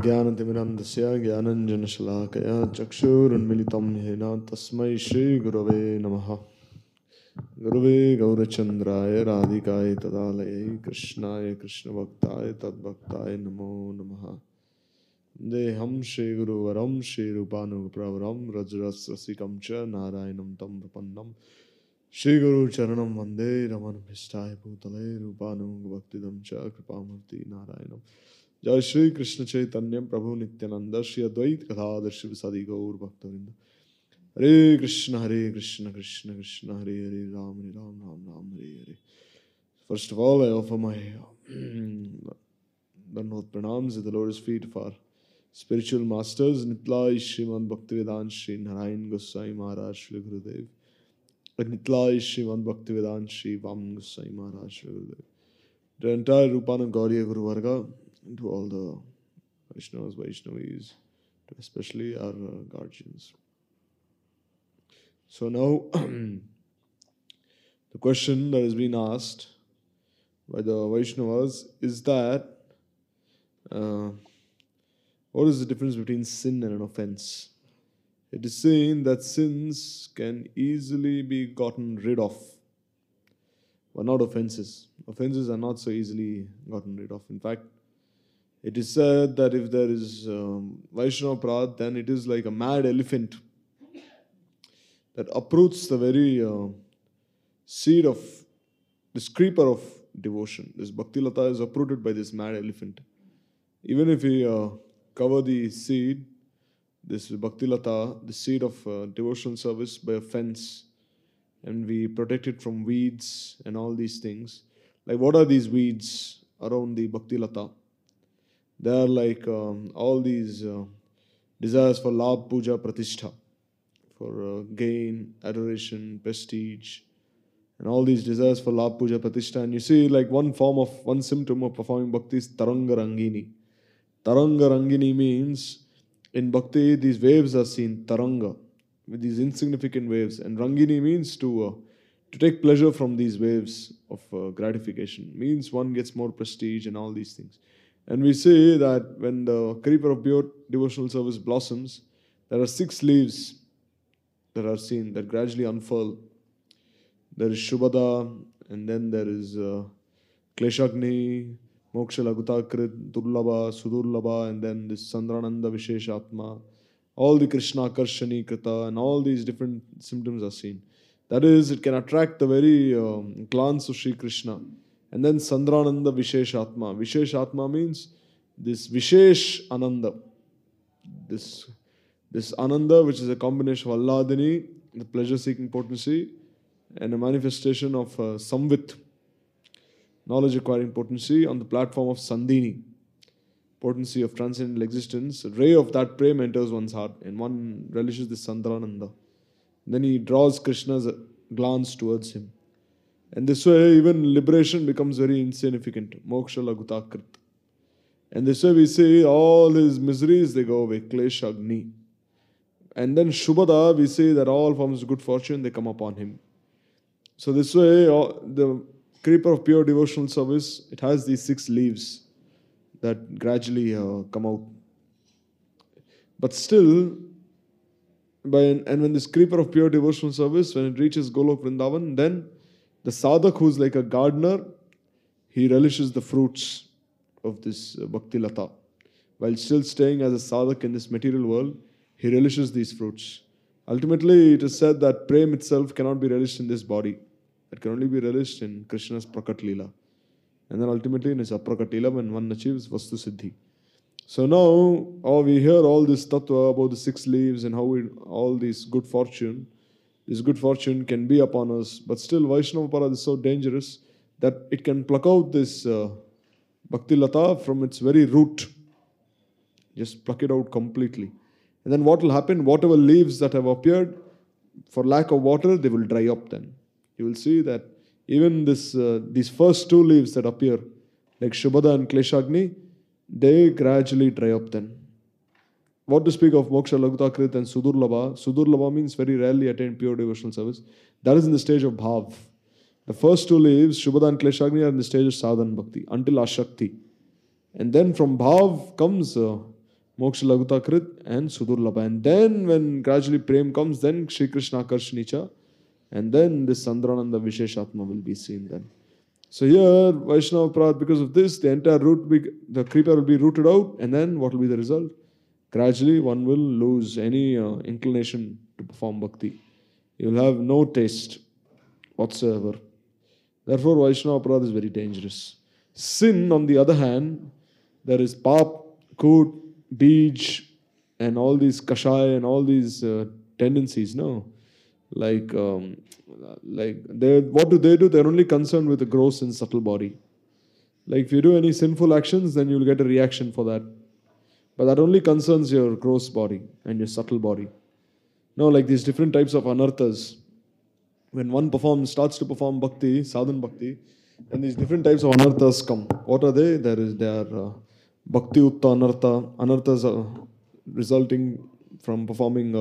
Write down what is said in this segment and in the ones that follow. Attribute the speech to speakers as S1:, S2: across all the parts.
S1: ज्ञानतिमिरन्दस्य ज्ञानञ्जनशलाकया चक्षुरुन्मिलितं येन तस्मै श्रीगुरवे नमः। गुरुवे गौरचन्द्राय राधिकाय तदालये कृष्णाय कृष्णभक्ताय तद्भक्ताय नमो नमः। देहं श्रीगुरुवरं श्रीरूपानुगप्रवरं रजरसरसिकं च नारायणं तं प्रपन्नं श्रीगुरुचरणं वन्दे रमणभीष्टाय भूतले रूपानुगभक्तिदं च कृपामूर्ति नारायणं। जय श्री कृष्ण चैतन्य प्रभु नित्यानंद श्री अद्वैत गदाधर शिवसादि गौर भक्तवृंद। हरे Krishna Krishna Krishna Hare Hare Ram Ram Ram Hare Hare. First of all, I offer my Dandavat pranams at the Lord's feet of our spiritual masters, Nitlai Srimad Bhaktivedanta Shri Narayan Goswami Maharaj Shri Gurudev, and Nitlai Srimad Bhaktivedanta Shri Vaman Goswami Maharaj Shri Gurudev, the entire Rupana Gauriya Guru Varga, and to all the Vaishnavas, Vaishnavis, especially our guardians. So now, the question that has been asked by the Vaishnavas is that what is the difference between sin and an offense? It is saying that sins can easily be gotten rid of, but not offenses. Offenses are not so easily gotten rid of. In fact, it is said that if there is Vaishnava Prad, then it is like a mad elephant that uproots the very seed of this creeper of devotion. This Bhakti Lata is uprooted by this mad elephant. Even if we cover the seed, this Bhakti Lata, the seed of devotional service, by a fence, and we protect it from weeds and all these things. Like, what are these weeds around the Bhakti Lata? They are like all these desires for labh, puja, pratishtha, for gain, adoration, prestige, and all these desires for labh, puja, pratishtha. And you see, like one symptom of performing bhakti is taranga rangini. Taranga rangini means in bhakti these waves are seen, taranga, with these insignificant waves, and rangini means to take pleasure from these waves of gratification. Means one gets more prestige and all these things. And we say that when the creeper of pure devotional service blossoms, there are 6 leaves that are seen that gradually unfurl. There is Shubhada, and then there is Kleshagni, Moksha Lagutakrit, Durlabha, Sudurlabha, and then this Sandrananda Visheshatma. All the Krishna Karshani Krita, and all these different symptoms are seen. That is, it can attract the very glance of Sri Krishna. And then Sandrananda Visheshatma. Visheshatma means this Vishesh Ananda. This Ananda, which is a combination of Alladini, the pleasure-seeking potency, and a manifestation of Samvit, knowledge-acquiring potency, on the platform of Sandini, potency of transcendental existence. A ray of that prem enters one's heart, and one relishes this Sandrananda. Then he draws Krishna's glance towards him. And this way, even liberation becomes very insignificant. Moksha Lagutakrit. And this way we say all his miseries, they go away. Klesha Agni. And then Shubhada, we say that all forms of good fortune, they come upon him. So this way, the creeper of pure devotional service, it has these 6 leaves that gradually come out. But still, when this creeper of pure devotional service, when it reaches Golok Vrindavan, then the sadhak, who is like a gardener, he relishes the fruits of this Bhakti Lata. While still staying as a sadhak in this material world, he relishes these fruits. Ultimately, it is said that prem itself cannot be relished in this body. It can only be relished in Krishna's Prakat Leela. And then ultimately in his Aprakat Leela, when one achieves Vastu Siddhi. So now, we hear all this tattva about the 6 leaves and how all this good fortune can be upon us. But still, Vaishnava Parad is so dangerous that it can pluck out this Bhakti Lata from its very root. Just pluck it out completely. And then what will happen? Whatever leaves that have appeared, for lack of water, they will dry up then. You will see that even these first 2 leaves that appear, like Shubhada and Kleshagni, they gradually dry up then. What to speak of Moksha Lagutakrit and Sudurlabha? Sudurlabha means very rarely attained pure devotional service. That is in the stage of Bhav. The first 2 leaves, Shubhada and Kleshagni, are in the stage of Sadhan Bhakti, until Ashakti. And then from Bhav comes Moksha Lagutakrit and Sudurlabha. And then when gradually Prem comes, then Shri Krishna Karshnicha, and then this Sandrananda Visheshatma will be seen then. So here, Vaishnava Aparadha, because of this, the entire the creeper will be rooted out, and then what will be the result? Gradually, one will lose any inclination to perform bhakti. You will have no taste whatsoever. Therefore, Vaishnava Aparadha is very dangerous. Sin, on the other hand, there is pap, kut, bij, and all these kashaya and all these tendencies, no? Like what do? They're only concerned with the gross and subtle body. Like if you do any sinful actions, then you'll get a reaction for that. But that only concerns your gross body and your subtle body. No, like these different types of anarthas. When one starts to perform bhakti, sadhan bhakti, and these different types of anarthas come. What are they? They are bhakti utta anartha. Anarthas are resulting from performing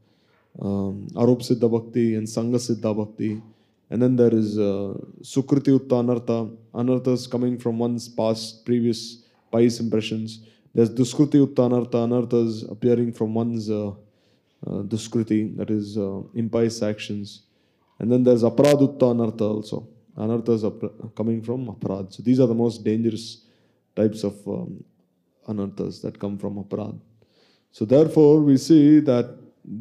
S1: Arup Siddha Bhakti and Sangha Siddha Bhakti. And then there is Sukriti Utta Anartha, anarthas coming from one's previous pious impressions. There's Duskriti Utta Anartha, anarthas appearing from one's Duskriti, that is impious actions. And then there's Aparad Utta Anartha also. Anarthas are coming from Aparad. So these are the most dangerous types of anarthas that come from Aparad. So therefore we see that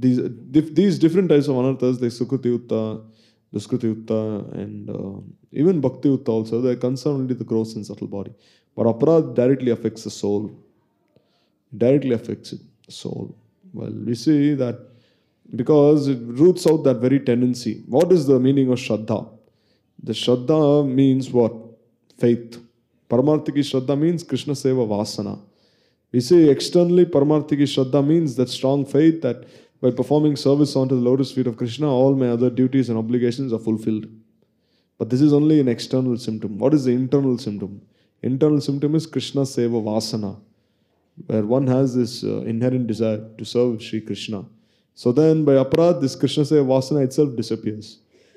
S1: these different types of anarthas, like Sukriti Utta, Duskriti Utta, and even Bhakti Utta also, they are concerned only the gross and subtle body. But Aparad directly affects the soul. Directly affects the soul. Well, we see that because it roots out that very tendency. What is the meaning of Shraddha? The Shraddha means what? Faith. Paramarthiki Shraddha means Krishna Seva Vasana. We say externally Paramarthiki Shraddha means that strong faith that by performing service onto the lotus feet of Krishna, all my other duties and obligations are fulfilled. But this is only an external symptom. What is the internal symptom? Internal symptom is Krishna Seva Vasana, where one has this inherent desire to serve Sri Krishna. So then by Aparad, this Krishna Seva Vasana itself disappears.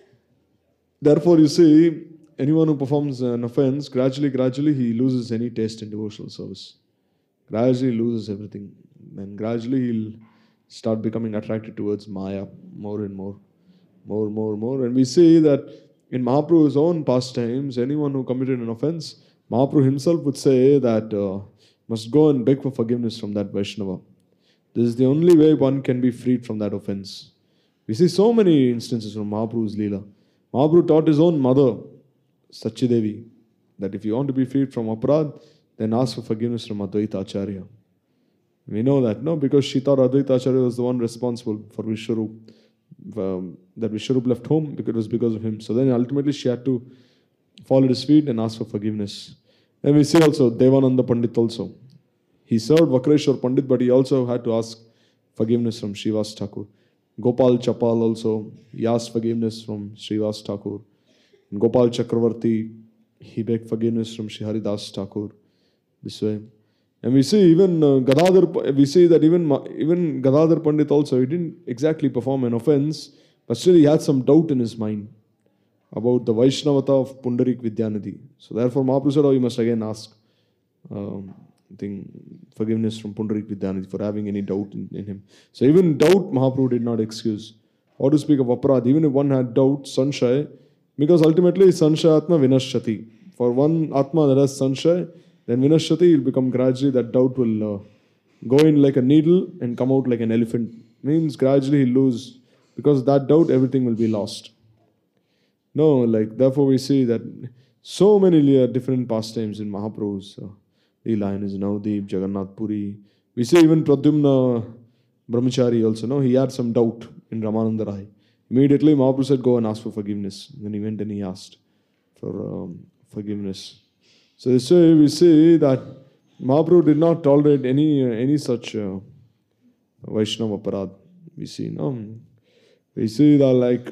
S1: Therefore you see, anyone who performs an offense, gradually he loses any taste in devotional service. Gradually loses everything. And gradually he'll start becoming attracted towards Maya more and more. And we see that in Mahaprabhu's own pastimes, anyone who committed an offense, Mahaprabhu himself would say that must go and beg for forgiveness from that Vaishnava. This is the only way one can be freed from that offense. We see so many instances from Mahaprabhu's Leela. Mahaprabhu taught his own mother, Sachidevi, that if you want to be freed from Aparad, then ask for forgiveness from Advaita Acharya. We know that, no? Because she thought Advaita Acharya was the one responsible for Vishwarup. That Vishwarup left home because it was because of him. So then ultimately she had to fall at his feet and ask for forgiveness. And we see also Devananda Pandit also. He served Vakreshwar Pandit, but he also had to ask forgiveness from Srivas Thakur. Gopal Chapal also, he asked forgiveness from Srivas Thakur. And Gopal Chakravarti, he begged forgiveness from Sri Haridas Thakur. This way. And we see even even Gadadhar Pandit also, he didn't exactly perform an offense, but still he had some doubt in his mind about the Vaishnavata of Pundarik Vidyanidhi. So therefore Mahaprabhu said, you must again ask forgiveness from Pundarik Vidyanidhi for having any doubt in him. So even doubt Mahaprabhu did not excuse. How to speak of Aparad, even if one had doubt, Sanshaya, because ultimately Sanshaya Atma Vinashati. For one Atma that has Sanshaya, then Vinashati will become gradually, that doubt will go in like a needle and come out like an elephant. Means gradually he'll lose. Because of that doubt, everything will be lost. No, like therefore we see that so many different pastimes in Mahaprabhu's Leela, in his Navdeep, Jagannath Puri. We see even Pradyumna Brahmachari also, no? He had some doubt in Ramananda Rai. Immediately Mahaprabhu said, go and ask for forgiveness. Then he went and he asked for forgiveness. So this way we see that Mahaprabhu did not tolerate any such Vaishnava Aparad. We see, no? We see that like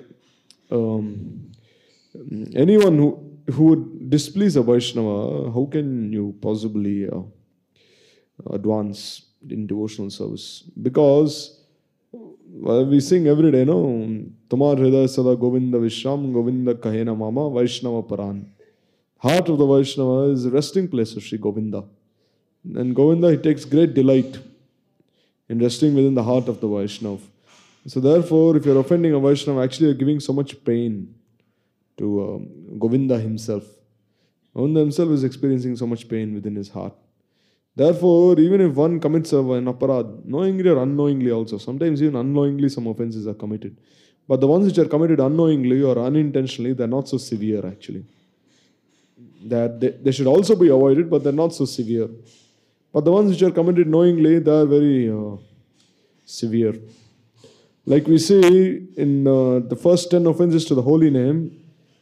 S1: anyone who would displease a Vaishnava, how can you possibly advance in devotional service? Because we sing every day, no? Tumar Hridaya Sada Govinda Vishram Govinda Kahena Mama Vaishnava Paran. Heart of the Vaishnava is the resting place of Sri Govinda. And Govinda, he takes great delight in resting within the heart of the Vaishnav. So therefore, if you're offending a Vaishnav, actually you're giving so much pain to Govinda himself. Govinda himself is experiencing so much pain within his heart. Therefore, even if one commits an aparad, knowingly or unknowingly also, sometimes even unknowingly some offenses are committed. But the ones which are committed unknowingly or unintentionally, they're not so severe actually. That they should also be avoided, but they're not so severe. But the ones which are committed knowingly, they are very severe. Like we see in the first 10 offenses to the holy name,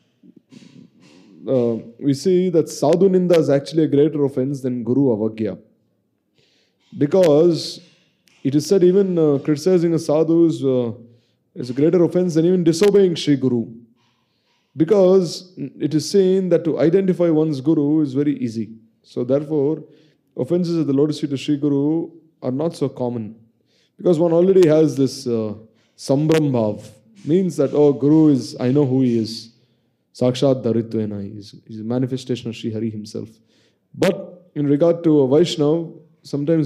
S1: we see that Sadhu Ninda is actually a greater offense than Guru Avagya. Because it is said even criticizing a sadhu is a greater offense than even disobeying Sri Guru. Because it is seen that to identify one's Guru is very easy. So therefore, offenses at the lotus feet of Sri Guru are not so common. Because one already has this Sambram Bhav. Means that, oh, Guru is, I know who he is. Sakshat Daritvena, he's a manifestation of Sri Hari himself. But in regard to a Vaishnav, sometimes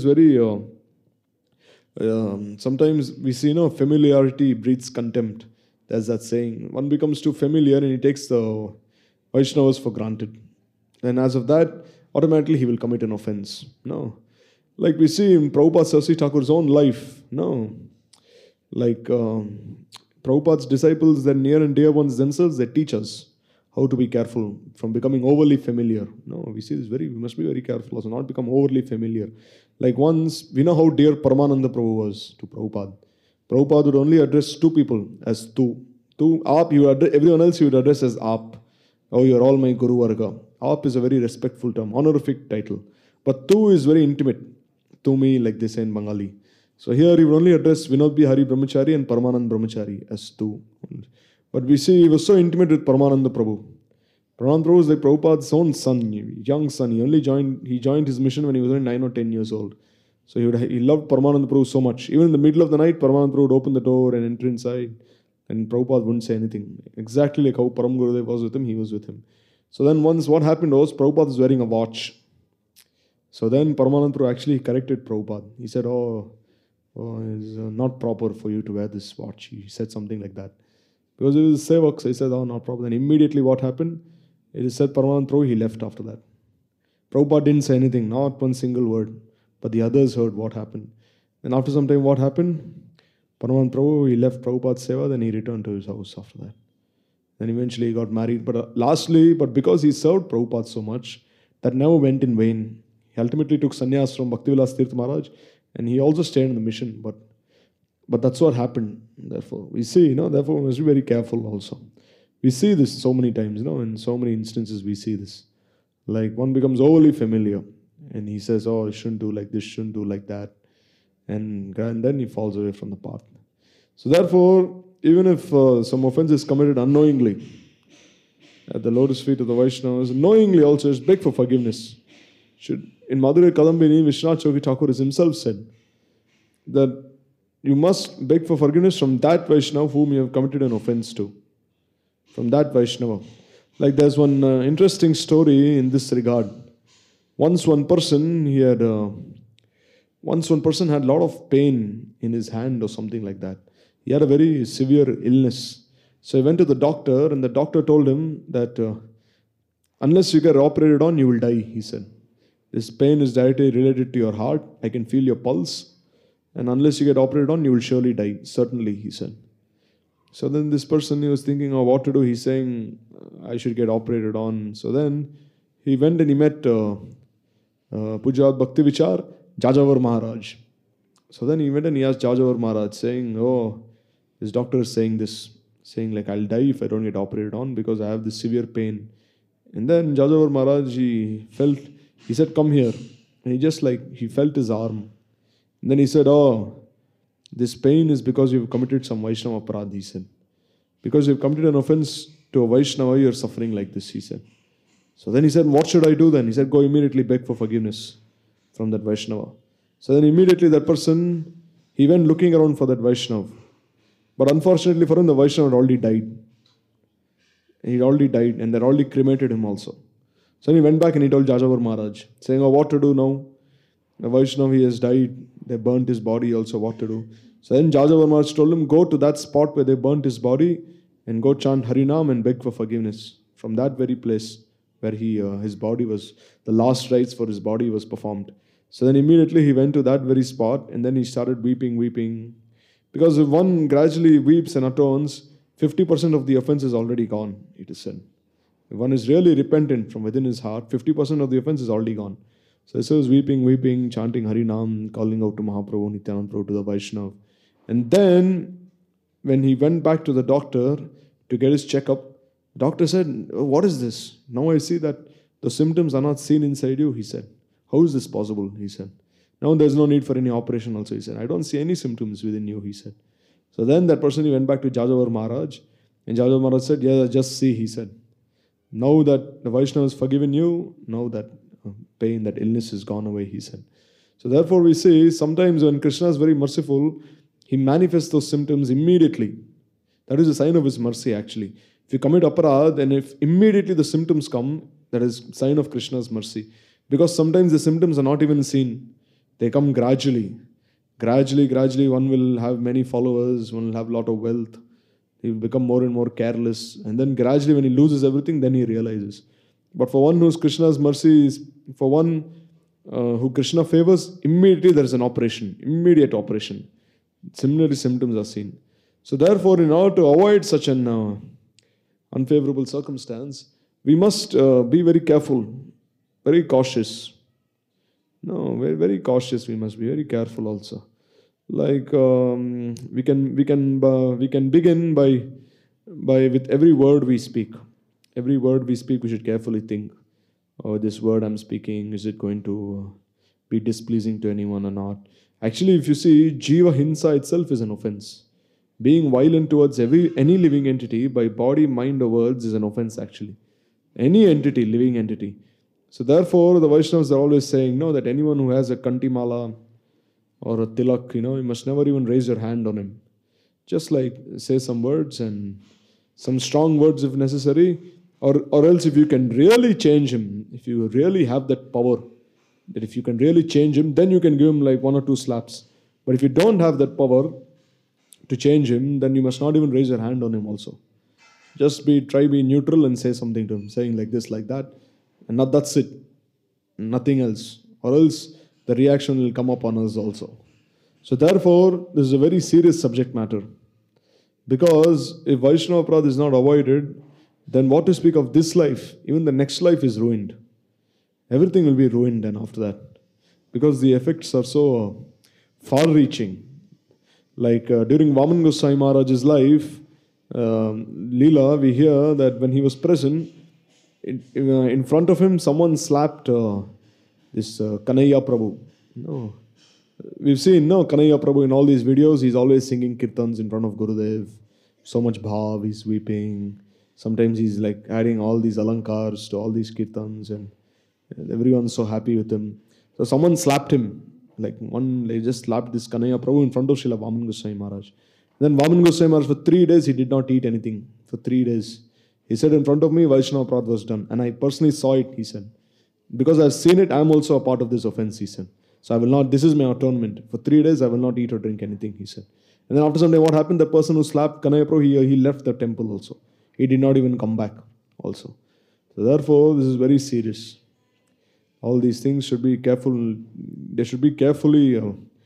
S1: sometimes we see, familiarity breeds contempt. There's that saying. One becomes too familiar and he takes the Vaishnavas for granted. And as of that, automatically he will commit an offense. No. Like we see in Prabhupada Saraswati Thakur's own life. No. Like Prabhupada's disciples, they're near and dear ones themselves, they teach us how to be careful from becoming overly familiar. No, we see this we must be very careful also, not become overly familiar. Like once, we know how dear Paramananda Prabhu was to Prabhupada. Prabhupada would only address two people as tu. Tu, aap, everyone else he would address as aap. Oh, you're all my Guru Varga. Aap is a very respectful term, honorific title. But tu is very intimate. Tu me, like they say in Bengali. So here he would only address Vinod B. Hari Brahmachari and Paramanand Brahmachari as tu. But we see he was so intimate with Paramananda Prabhu. Paramananda Prabhu was like Prabhupada's own son, young son. He joined his mission when he was only 9 or 10 years old. So he loved Paramananda Prabhu so much. Even in the middle of the night, Paramananda Prabhu would open the door and enter inside. And Prabhupada wouldn't say anything. Exactly like how Param Gurudev was with him, he was with him. So then once what happened was, Prabhupada was wearing a watch. So then Paramananda Prabhu actually corrected Prabhupada. He said, it's not proper for you to wear this watch. He said something like that. Because he was a sevak, so he said, not proper. Then immediately what happened? It is said Paramananda Prabhu, he left after that. Prabhupada didn't say anything, not one single word. But the others heard what happened. And after some time, what happened? Paramananda Prabhu, he left Prabhupada's seva, then he returned to his house after that. Then eventually he got married. But but because he served Prabhupada so much, that never went in vain. He ultimately took sannyas from Bhaktivilas Tirtha Maharaj, and he also stayed in the mission. But that's what happened. Therefore, we see, therefore we must be very careful also. We see this so many times, in so many instances we see this. Like one becomes overly familiar and he says, oh, I shouldn't do like this, shouldn't do like that. And then he falls away from the path. So therefore, even if some offense is committed unknowingly at the lotus feet of the Vaishnavas, knowingly also is beg for forgiveness. In Madurai Kadambini, Vishwanath Chaudhary Thakur himself said that you must beg for forgiveness from that Vaishnava whom you have committed an offense to. From that Vaishnava. Like there's one interesting story in this regard. Once one person had a lot of pain in his hand or something like that. He had a very severe illness. So he went to the doctor and the doctor told him that unless you get operated on, you will die, he said. This pain is directly related to your heart. I can feel your pulse. And unless you get operated on, you will surely die. Certainly, he said. So then this person, he was thinking of what to do. He's saying, I should get operated on. So then he went and he met Pujat Bhakti Vichar, Jajavar Maharaj. So then he went and he asked Jajavar Maharaj, saying, oh, this doctor is saying this, saying like, I'll die if I don't get operated on because I have this severe pain. And then Jajavar Maharaj, he said, come here. And he felt his arm. And then he said, oh, this pain is because you've committed some Vaishnava aparadh, he said. Because you've committed an offense to a Vaishnava, you're suffering like this, he said. So then he said, what should I do then? He said, go immediately beg for forgiveness from that Vaishnava. So then immediately that person, he went looking around for that Vaishnava. But unfortunately for him, the Vaishnava had already died. He'd already died and they'd already cremated him also. So he went back and he told Jajavar Maharaj, saying, oh, what to do now? The Vaishnava, he has died. They burnt his body also, what to do. So then Jajavar Maharaj told him, go to that spot where they burnt his body and go chant Harinam and beg for forgiveness. From that very place where his body was, the last rites for his body was performed. So then immediately he went to that very spot and then he started weeping. Because if one gradually weeps and atones, 50% of the offense is already gone, it is said. If one is really repentant from within his heart, 50% of the offense is already gone. So he was weeping, chanting Harinam, calling out to Mahaprabhu, Nityananda Prabhu, to the Vaishnav. And then, when he went back to the doctor to get his checkup, the doctor said, what is this? Now I see that the symptoms are not seen inside you, he said. How is this possible? He said. Now there's no need for any operation also, he said. I don't see any symptoms within you, he said. So then that person, he went back to Jajavar Maharaj, and Jajavar Maharaj said, yeah, just see, he said. Now that the Vaishnava has forgiven you, now that pain, that illness is gone away, he said. So therefore we see, sometimes when Krishna is very merciful, he manifests those symptoms immediately. That is a sign of his mercy actually. If you commit aparadh and if immediately the symptoms come, that is sign of Krishna's mercy. Because sometimes the symptoms are not even seen. They come gradually. Gradually one will have many followers, one will have a lot of wealth. He will become more and more careless. And then gradually when he loses everything, then he realizes. But for one who's Krishna's mercy, for one who Krishna favors, immediately there is an operation. Immediate operation. Similarly, symptoms are seen. So therefore, in order to avoid such an unfavorable circumstance, we must be very careful, very cautious. No, very, very cautious. We must be very careful also. Like we can begin by with every word we speak. Every word we speak, we should carefully think. Oh, this word I'm speaking, is it going to be displeasing to anyone or not? Actually, if you see, Jiva Hinsa itself is an offense. Being violent towards any living entity by body, mind or words is an offense actually. Any entity, living entity. So therefore, the Vaishnavas are always saying, no, that anyone who has a kantimala or a tilak, you must never even raise your hand on him. Just like say some words and some strong words if necessary, or else if you can really change him, if you really have that power, that if you can really change him, then you can give him like 1 or 2 slaps. But if you don't have that power to change him, then you must not even raise your hand on him also. Just try be neutral and say something to him, saying like this, like that, and not that's it, nothing else, or else the reaction will come upon us also. So therefore, this is a very serious subject matter. Because if Vaishnava Aparadha is not avoided, then what to speak of this life? Even the next life is ruined. Everything will be ruined then after that. Because the effects are so far-reaching. Like during Vaman Goswami Maharaj's life, Leela, we hear that when he was present, in front of him, someone slapped this Kanhaiya Prabhu. We've seen Kanhaiya Prabhu in all these videos. He's always singing kirtans in front of Gurudev. So much bhav, he's weeping. Sometimes he's like adding all these alankars to all these kirtans, and everyone's so happy with him. So someone slapped him. They just slapped this Kanhaiya Prabhu in front of Srila Vaman Goswami Maharaj. Then Vaman Goswami Maharaj, for 3 days, he did not eat anything. For 3 days. He said, in front of me, Vaishnava Aparadha was done. And I personally saw it, he said. Because I've seen it, I'm also a part of this offense, he said. So I will not, this is my atonement. For 3 days, I will not eat or drink anything, he said. And then after some time, what happened? The person who slapped Kanhaiya Prabhu, he left the temple also. He did not even come back also. So therefore, this is very serious. All these things should be careful. They should be carefully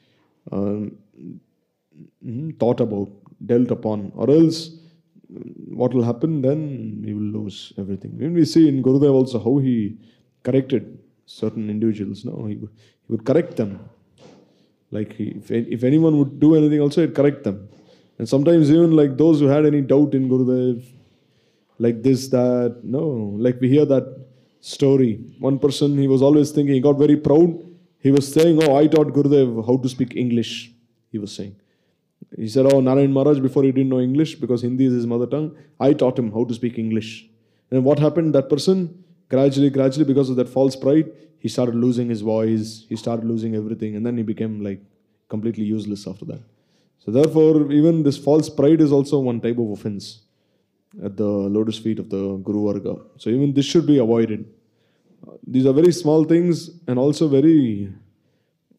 S1: thought about, dealt upon. Or else, what will happen then? We will lose everything. When we see in Gurudev also how he corrected certain individuals. He would correct them. Like if anyone would do anything also, he'd correct them. And sometimes even like those who had any doubt in Gurudev, like this, that, like we hear that story. One person, he was always thinking, he got very proud. He was saying, I taught Gurudev how to speak English, he was saying. He said, Narayan Maharaj, before he didn't know English, because Hindi is his mother tongue, I taught him how to speak English. And what happened? That person, gradually, because of that false pride, he started losing his voice, he started losing everything, and then he became like completely useless after that. So therefore, even this false pride is also one type of offense at the lotus feet of the Guru Varga. So even this should be avoided. These are very small things and also very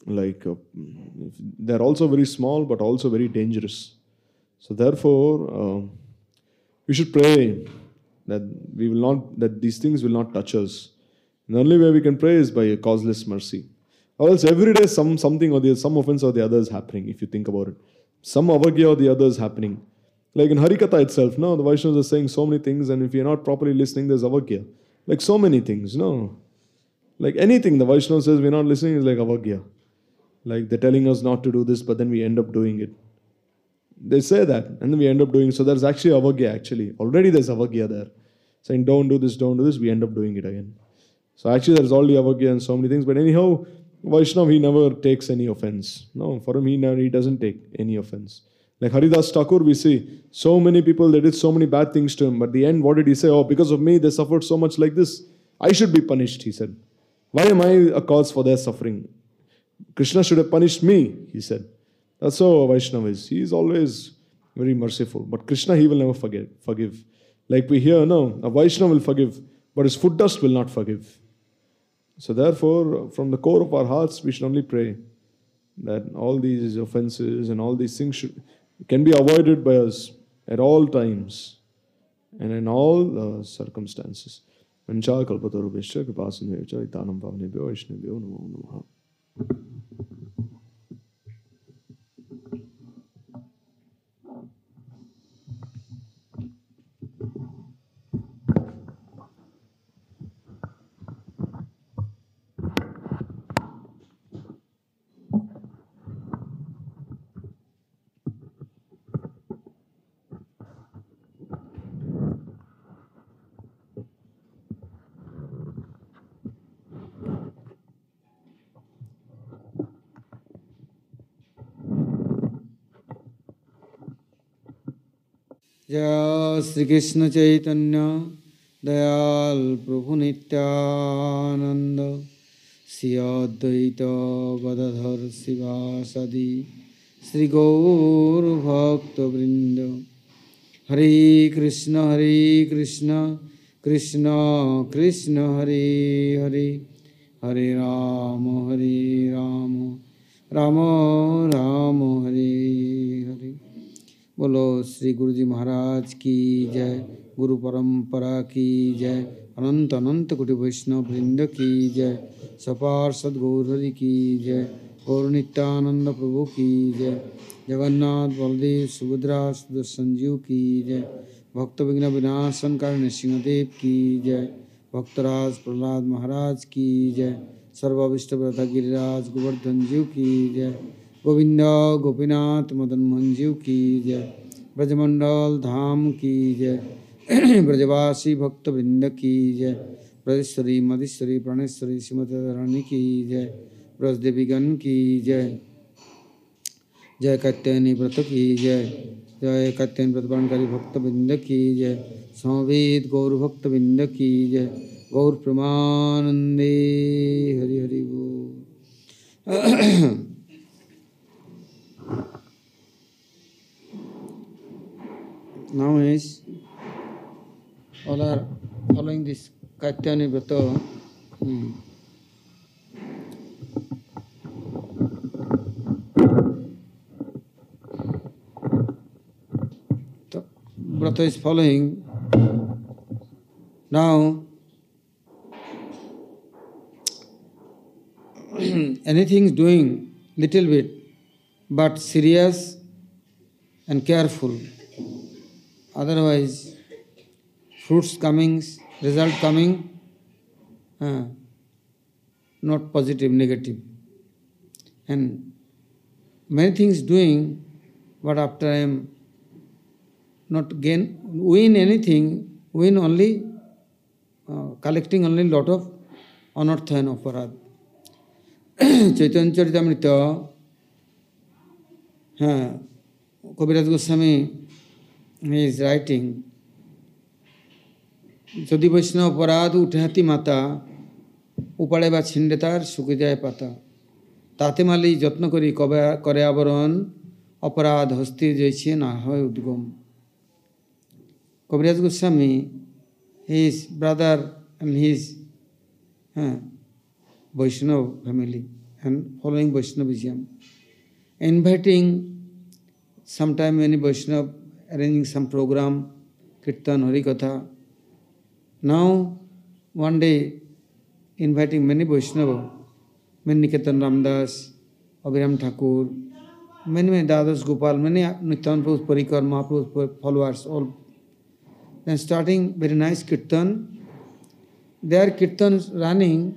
S1: like they're also very small, but also very dangerous. So therefore, we should pray that we will not, that these things will not touch us. And the only way we can pray is by a causeless mercy. Or else every day something or the some offense or the other is happening. If you think about it, some avagya or the other is happening. Like in Harikatha itself, no, the Vaishnavas are saying so many things, and if you're not properly listening, there's avagya. Like so many things, no. Like anything the Vaishnava says we're not listening is like avagya. Like they're telling us not to do this, but then we end up doing it. They say that, and then we end up doing it. So there's actually avagya actually. Already there's avagya there. Saying don't do this, we end up doing it again. So actually there's already avagya and so many things. But anyhow, Vaishnava, he never takes any offense. No, for him, he doesn't take any offense. Like Haridas Thakur, we see so many people, they did so many bad things to him. But at the end, what did he say? Oh, because of me, they suffered so much like this. I should be punished, he said. Why am I a cause for their suffering? Krishna should have punished me, he said. That's how Vaishnava is. He is always very merciful. But Krishna, he will never forgive. Like we hear, no, a Vaishnava will forgive, but his foot dust will not forgive. So therefore, from the core of our hearts, we should only pray that all these offenses and all these things can be avoided by us at all times and in all circumstances. Vancha kalpatarubhishya kripasindhevcha itanam pavanebhyo vaishnavyo namo namaha.
S2: जय श्री कृष्ण चैतन्य दयाल प्रभु नित्यानंद श्री अद्वैत गदाधर शिवासादि श्री गौर भक्त वृंद हरे कृष्ण कृष्ण कृष्ण हरे हरे हरे राम राम राम हरे हरे। बोलो श्री गुरु जी महाराज की जय, गुरु परंपरा की जय, अनंत अनंत कोटि वैष्णव वृंद की जय, सपार सद्गौर हरि की जय, गौर नित्यानंद प्रभु की जय, जगन्नाथ बलदेव सुभद्रा सुदर्शन जीव की जय, भक्त विघ्न विनाशन कारण सिंहदेव की जय, भक्तराज प्रहलाद महाराज की जय, सर्वाभिष्ट प्रथा गिरिराज गोवर्धन जीव की जय, गोविंद गोपीनाथ मदन मोहन जीव की जय, ब्रजमंडल धाम की जय, ब्रजवासी भक्त वृंद की जय, ब्रजेश्वरी मधेश्वरी प्राणेश्वरी श्रीमती रानी की जय, ब्रजदेवीगण की जय, जय कात्यायनी व्रत की जय, जय कात्यायनी व्रत पारणकारी भक्त वृंद की जय, समवेत गौर भक्त वृंद की जय, गौर प्रमानंदे हरि हरि बोल। Now is all are following this Katyani Vrata. The Vrata is following. Now anything is doing little bit, but serious and careful. Otherwise, fruits coming, result coming, not positive, negative. And many things doing, but after I am not win anything, win only, collecting only lot of anartha and aparad. Chaitanya Charitamrita, Kaviraj Goswami, he is writing, Jodi Vaishnava aparad uthati mata, upale ba chindetar sukijay pata. Tate mali jotno kori kore abaron, aparad hasti jaishe na hoy udgom. Kaviraj Goswami, his brother and his Vaishnava family, and following Vaishnavism. Inviting sometime many Vaishnava, arranging some program, Kirtan, Harikatha. Now, one day, inviting many Vaishnava, many Niketan Ramdas, Abhiram Thakur, many Dadas Gopal, many Nityananda Prabhu's Parikar, Mahaprabhu's followers, all. Then starting very nice Kirtan. Their Kirtans running,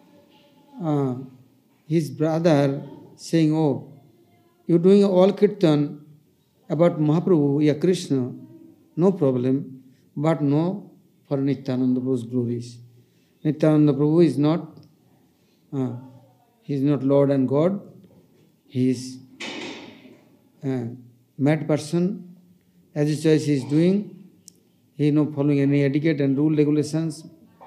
S2: his brother saying, oh, you're doing all Kirtan about Mahaprabhu, yeah, Krishna, no problem, but no for Nityananda Prabhu's glories. Nityananda Prabhu is not, he is not Lord and God, he is mad person, as his choice he is doing, he is not following any etiquette and rule regulations.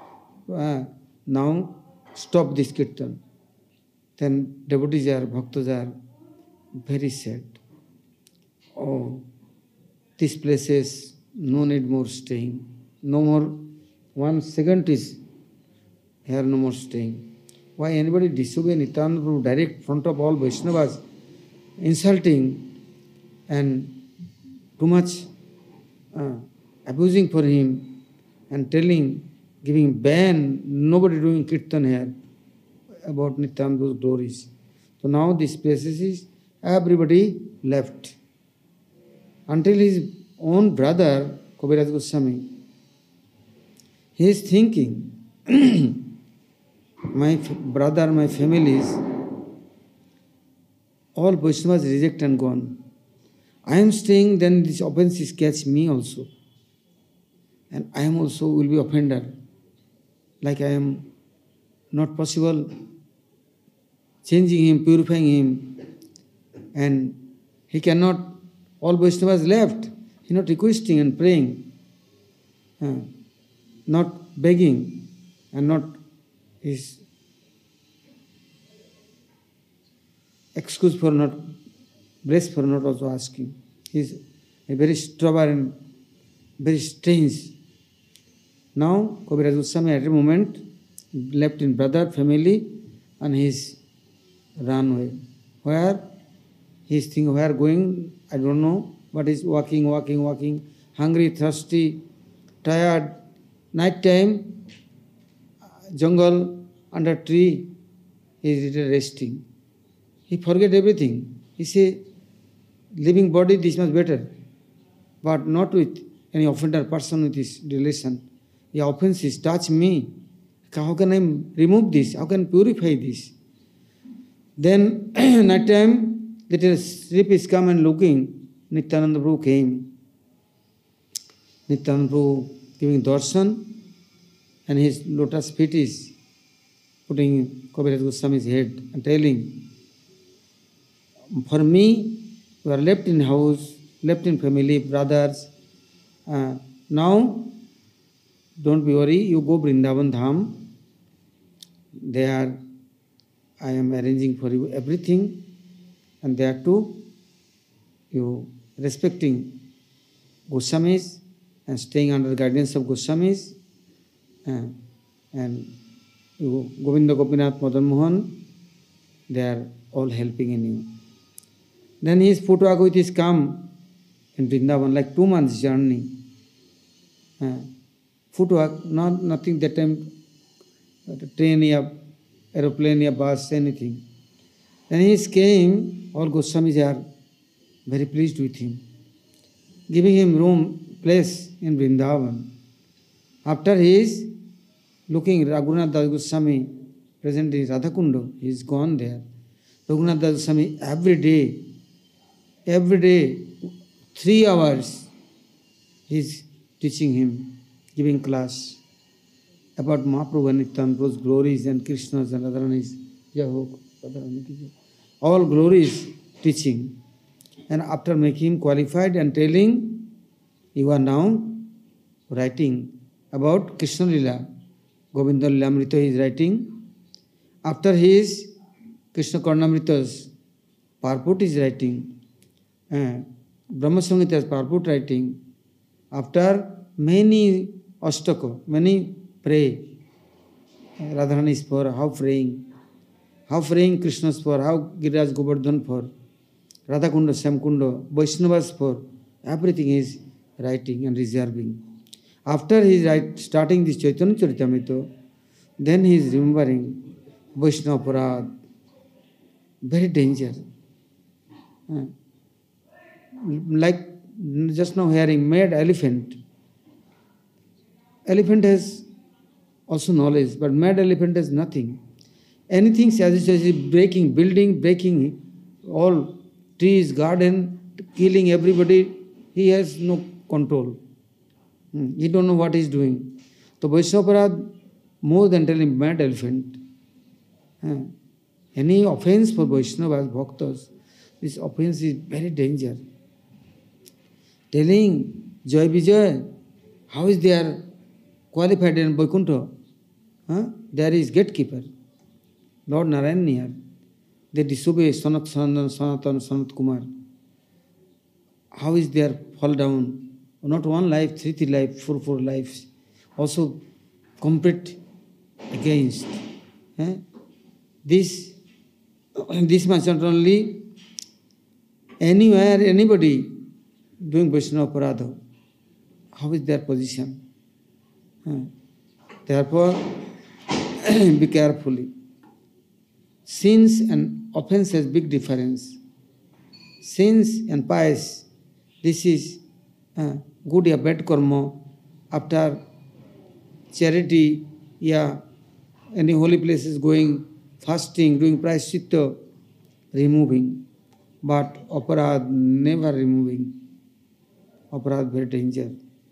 S2: Now stop this Kirtan. Then devotees are, bhaktas are very sad. Oh, this place is no need more staying. No more, 1 second is here, no more staying. Why anybody disobey Nityananda Prabhu direct front of all Vaishnavas, insulting and too much abusing for him and telling, giving ban, nobody doing Kirtan here about Nityananda Prabhu's glories. So now this place is, everybody left. Until his own brother, Kaviraj Goswami, he is thinking, my brother, my family is, all Vaishnavas reject and gone. I am staying, then this offenses catch me also. And I am also will be offender. Like I am not possible changing him, purifying him. And he cannot, all Vaishnavas left. He not requesting and praying, not begging, and not his excuse for not, bless for not also asking. He is a very stubborn and very strange. Now, Kaviraj Goswami at a moment left in brother, family, and he is run away. Where? He is thinking, where going? I don't know, but he is walking, hungry, thirsty, tired. Night time, jungle, under tree, he is resting. He forget everything. He say, living body, this much better, but not with any offender person with his relation. The offenses touch me. How can I remove this? How can I purify this? Then, night time, little sleep is come and looking. Nityananda Prabhu came. Nityananda Prabhu giving darshan, and his lotus feet is putting Kaviraj Goswami's head and telling, for me, you are left in house, left in family, brothers. Now, don't be worried, you go Vrindavan Dham. There, I am arranging for you everything, and there too, you respecting Goswamis and staying under the guidance of Goswamis, and you, Govinda Gopinath Madan Mohan, they are all helping in you. Then his footwork with his come in Vrindavan, like 2 months journey. Footwork, nothing that time, train, aeroplane, bus, anything. Then he came, all Goswamis are very pleased with him, giving him room, place in Vrindavan. After he is looking, Raghunath Das Goswami, present in Radhakunda, he is gone there. Raghunath Das Goswami every day, 3 hours, he is teaching him, giving class about Mahaprabhu and Nityananda Prabhu's glories and Krishna's and Radharani's. All glories teaching. And after making him qualified and telling, you are now writing about Krishna Lila. Govinda Lilamrita he is writing. After his Krishna Karnamrita's purport is writing. Brahma Samhita's purport writing. After many Ashtaka, many pray. Radharani is for how praying, how praying Krishna's for, how Giriraj Govardhan for, Radhakunda, Shyamkunda, Vaishnavas for, everything is writing and reserving. After he is starting this Chaitanya Charitamrita, then he is remembering Vaishnava Parad, very danger. Like just now hearing, mad elephant. Elephant has also knowledge, but mad elephant has nothing. Anything as breaking, building, breaking all trees, garden, killing everybody, he has no control. He don't know what he is doing. So Vaishnava Parad, more than telling mad elephant. Any offense for Vaishnavas, Bhaktas, this offense is very dangerous. Telling Joy Vijay, how is they are qualified in Vaikuntha? There is gatekeeper, Lord Narayan here. They disobey Sanatan, Sanat Kumar. How is their fall down? Not one life, three life, four lives. Also complete against. This much not only anywhere, anybody doing Vaishnava Parada, how is their position? Therefore, be carefully. Sins and offense has big difference. Sins and pious, this is good or bad karma. After charity, any holy places going, fasting, doing prayaschitta, removing. But aparad, never removing. Aparad, very danger.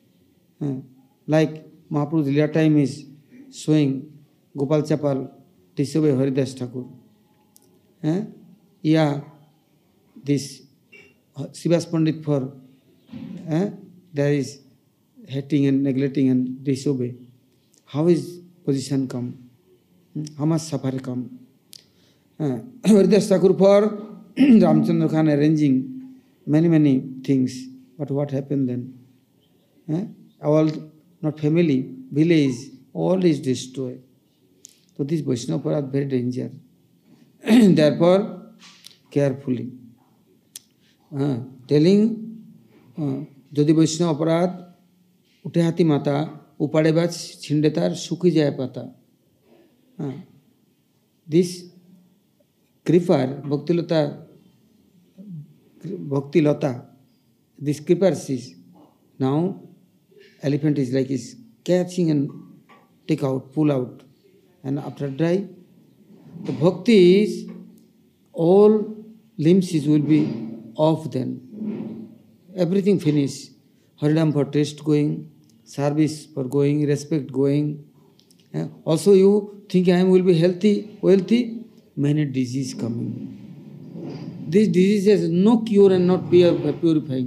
S2: Like Mahaprabhu's Leela time is showing Gopal Chapal, disobey Haridas Thakur. This Srivas Pandit for there is hating and neglecting and disobey. How is position come? How much suffer come? Haridas Thakur for Ramchandra Khan arranging many things. But what happened then? All, not family, village, all is destroyed. So this Vaishnava Parad very danger. Therefore, carefully. Telling, যদি বৈষ্ণব অপরাধ উঠে হাতি মাতা উপাড়ে বাজ ছিন্ডে তার শুকি যায় পাতা. This creeper, Bhakti Lata, this creeper is now elephant is like is catching and take out, pull out, and after dry, the bhakti is all limbs will be off then. Everything finished. Haridam for taste going, service for going, respect going. Also you think I will be healthy, wealthy, many disease coming. This disease has no cure and not purifying.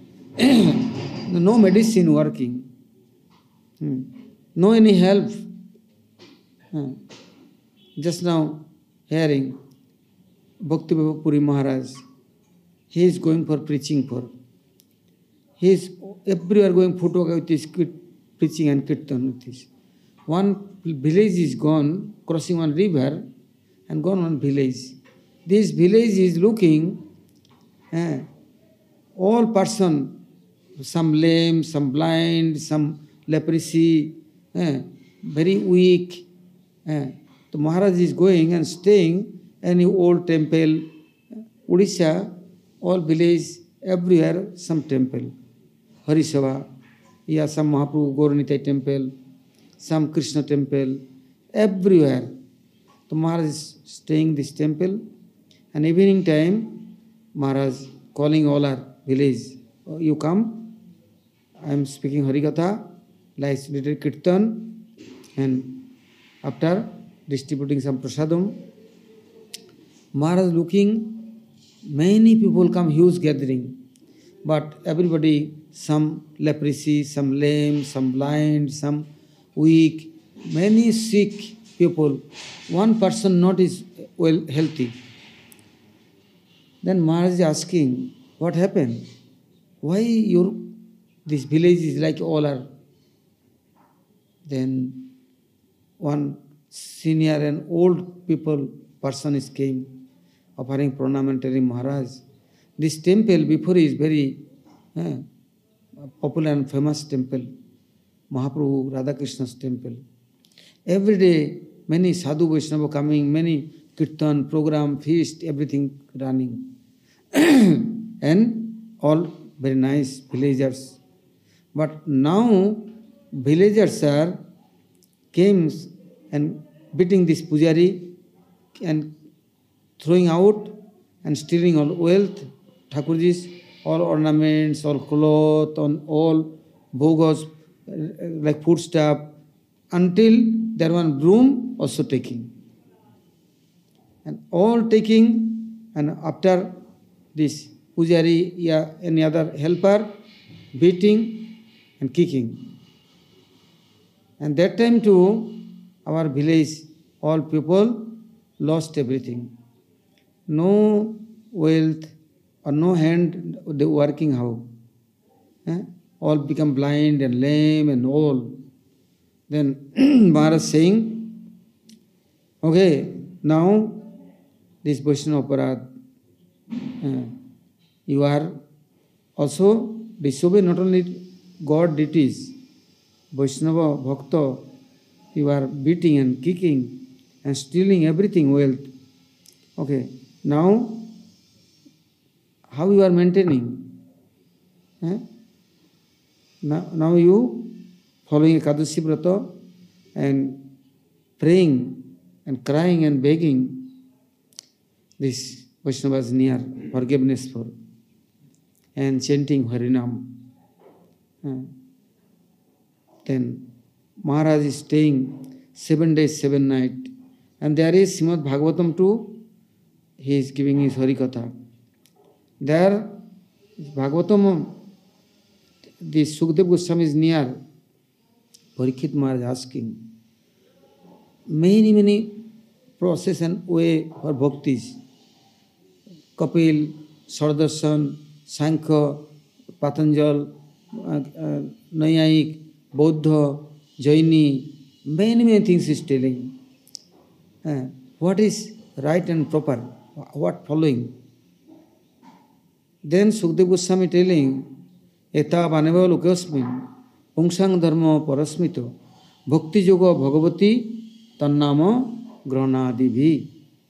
S2: No medicine working. No any help. Just now hearing Bhakti Vibhag Puri Maharaj, he is going for preaching for. He is everywhere going photo with his preaching and kirtan with this. One village is gone, crossing one river and gone one village. This village is looking, all person, some lame, some blind, some leprosy, very weak. The Maharaj is going and staying any old temple, Odisha, all village, everywhere some temple. Harisabha, some Mahaprabhu Gauranitai temple, some Krishna temple, everywhere. The Maharaj is staying this temple, and evening time, Maharaj calling all our village, you come, I am speaking Harikatha, like little kirtan, and after distributing some prasadam, Maharaj looking, many people come, huge gathering, but everybody, some leprosy, some lame, some blind, some weak, many sick people. One person not is well healthy. Then Maharaj is asking, what happened? Why this village is like all are? Then one senior and old people person is came, offering pranam and telling Maharaj, this temple before is very popular and famous temple, Mahaprabhu Radhakrishna's temple. Every day, many sadhu Vaishnava coming, many kirtan, program, feast, everything running. And all very nice villagers. But now, villagers are came and beating this pujari and throwing out and stealing all wealth, Thakurji's, all ornaments, all cloth, all bhogos, like food stuff, until there one broom also taking. And all taking, and after this pujari, any other helper, beating and kicking. And that time too, our village, all people lost everything. No wealth or no hand they working how. All become blind and lame and all. Then Maharaj saying, okay, now this Vaishnava Aparad, you are also disobey not only God deities, Vaishnava Bhakta, you are beating and kicking and stealing everything wealth. Okay, now how you are maintaining? Now you following Ekadashi Vrata and praying and crying and begging this Vaishnavas near forgiveness for and chanting Harinam. Then Maharaj is staying 7 days, 7 nights. And there is Srimad Bhagavatam too. He is giving his Harikatha. There, Bhagavatam, the Sukdev Goswami is near. Parikshit Maharaj asking, many process and way for bhaktis. Kapil, Sardarshan, Sankhya, Patanjal, Nayayik, Buddha, Jaini, many things is telling. What is right and proper, what following. Then Sukdev Goswami telling, Eta Vaneva Lokasmin, Pungsang Dharma Parasmito, Bhakti Yoga Bhagavati, Tannama Granadibhi.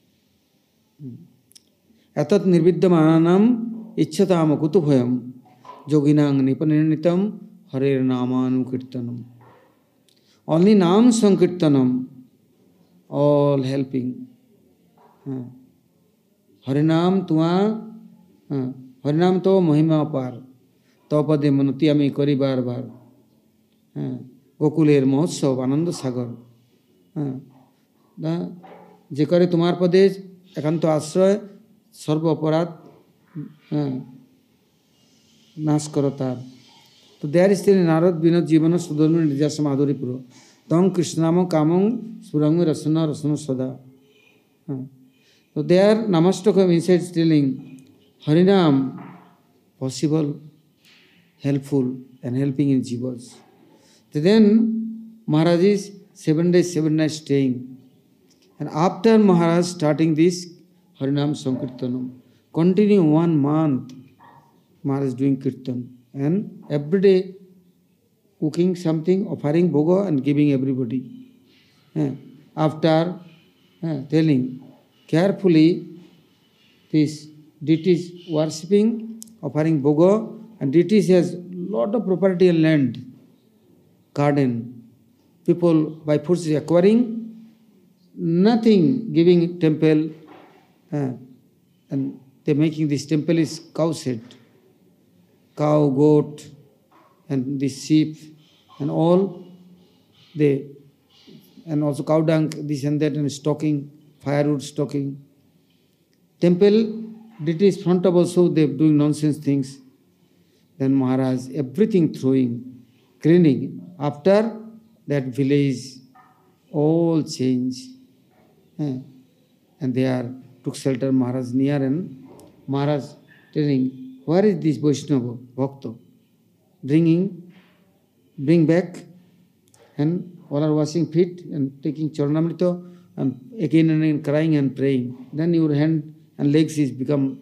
S2: Etat Nirvidyamanam Ichchatam Kutubhayam, Yoginang Nipaninitam, Harer Namanu Kirtanam. Only Nam Sankirtanam, all helping. Harinam Tua, Harinam To Mahima Par, Topade Manutiami Kori Bar Bar, Gokuler Mohotsav, Ananda Sagar. যে করে তোমার পদে একান্ত আশ্রয় সর্ব অপরাধ নাশ করো তার তো দেয়ার স্ত্রী নারদ বিনোদ জীবন সুধর্ম নির্যাস মাধুরীপুর তং কৃষ্ণাম কামং সুরঙ্গ রসনা রসন সদা so there Namastakam inside telling Harinam possible, helpful and helping in jivas. So then Maharaj is 7 days, 7 nights staying. And after Maharaj starting this Harinam Sankirtanam, continue 1 month, Maharaj doing Kirtan. And every day cooking something, offering bhoga and giving everybody. After telling, carefully this deities worshipping, offering bhoga, and deities has lot of property and land, garden. People by force acquiring, nothing giving temple, and they making this temple is cow shed, cow, goat, and this sheep, and all they, and also cow dung, this and that, and stocking, firewood stocking. Temple, deities front of also they doing nonsense things. Then Maharaj, everything throwing, cleaning. After that village, all change. And they are took shelter Maharaj near, and Maharaj telling, where is this Vaishnava Bhakta? Bring back, and all are washing feet and taking Charanamrita, again and again crying and praying, then your hand and legs is become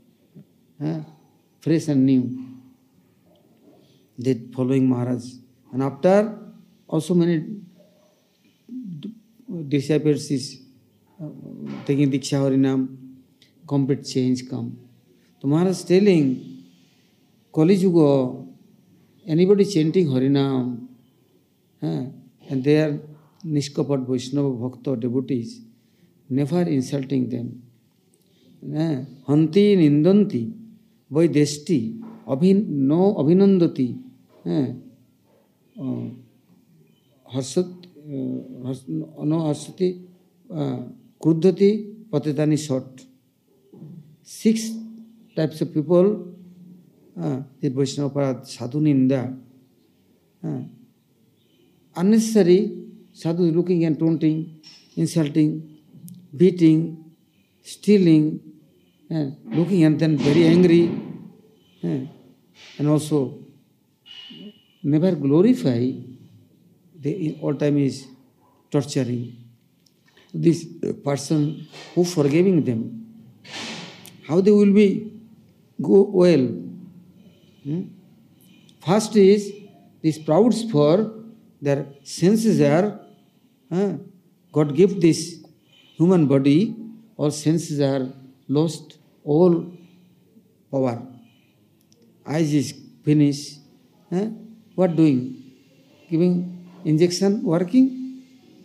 S2: fresh and new. They following Maharaj. And after also many disciples is taking Diksha Harinam, complete change come. So Maharaj telling, Kali Yuga, anybody chanting Harinam, and they are Nishkapat Vaishnava Bhakta devotees, never insulting them. Hanti Nindanti, Vaideshti, no Abhinandati, no Harsati, Kruddhati, Patitani short. 6 types of people, the Vaishnava Parad, Sadhu Ninda, unnecessary, Sadhu is looking and taunting, insulting, beating, stealing, looking and then very angry, and also never glorify, they all time is torturing. This person who forgiving them, how they will be go well? First is these proud for their senses are, God give this human body, all senses are lost, all power. Eyes is finished. What doing? Giving injection, working?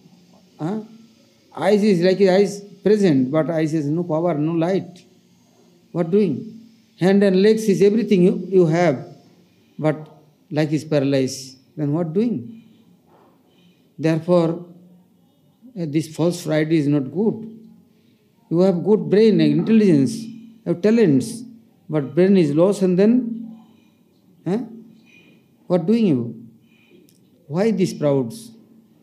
S2: Eyes is like eyes present, but eyes has no power, no light. What doing? Hand and legs is everything you have, but like is paralyzed. Then what doing? Therefore, this false Friday is not good. You have good brain, intelligence, you have talents, but brain is lost and then, what doing you? Why these prouds?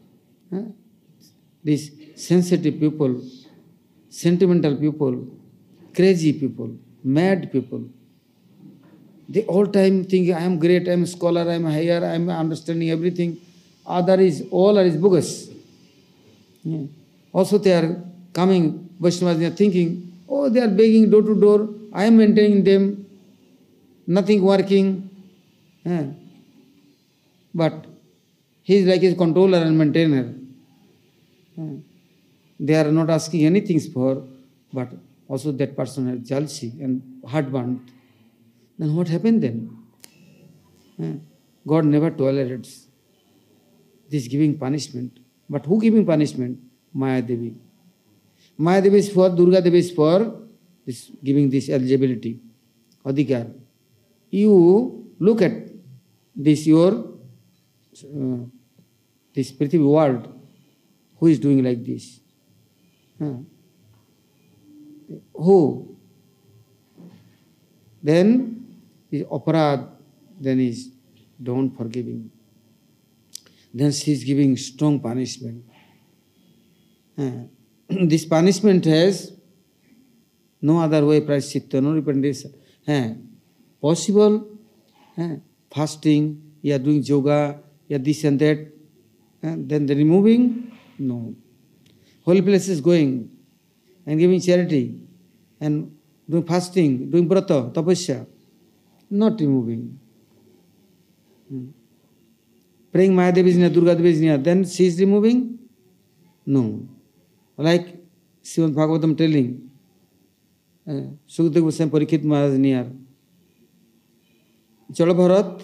S2: These sensitive people, sentimental people, crazy people, mad people. They all time think, I am great, I am a scholar, I am higher, I am understanding everything. Other is, all are is bogus. Also they are coming, Vaishnavas, they are thinking, oh, they are begging door to door, I am maintaining them, nothing working. But he is like his controller and maintainer. They are not asking anything for, but also that person has jealousy and heartburn. Then what happened then? God never tolerates this giving punishment. But who giving punishment? Maya Devi. Maya Devi is for, Durga Devi is for this, giving this eligibility, adhikar. You look at this, your this Prithvi world, who is doing like this? Who? Then is aparad, then is don't forgiving. Then she is giving strong punishment. This punishment has no other way, prashchitta, no repentance. Possible, fasting, you are doing yoga, you are this and that, then the removing, no. Holy places going and giving charity and doing fasting, doing brata, tapasya, not removing. Praying Maya Devi is near, Durga Devi is near, then she is removing? No. Like Srimad Bhagavatam telling, Sukadeva Goswami Parikshit Maharaj is near. Jala Bharat,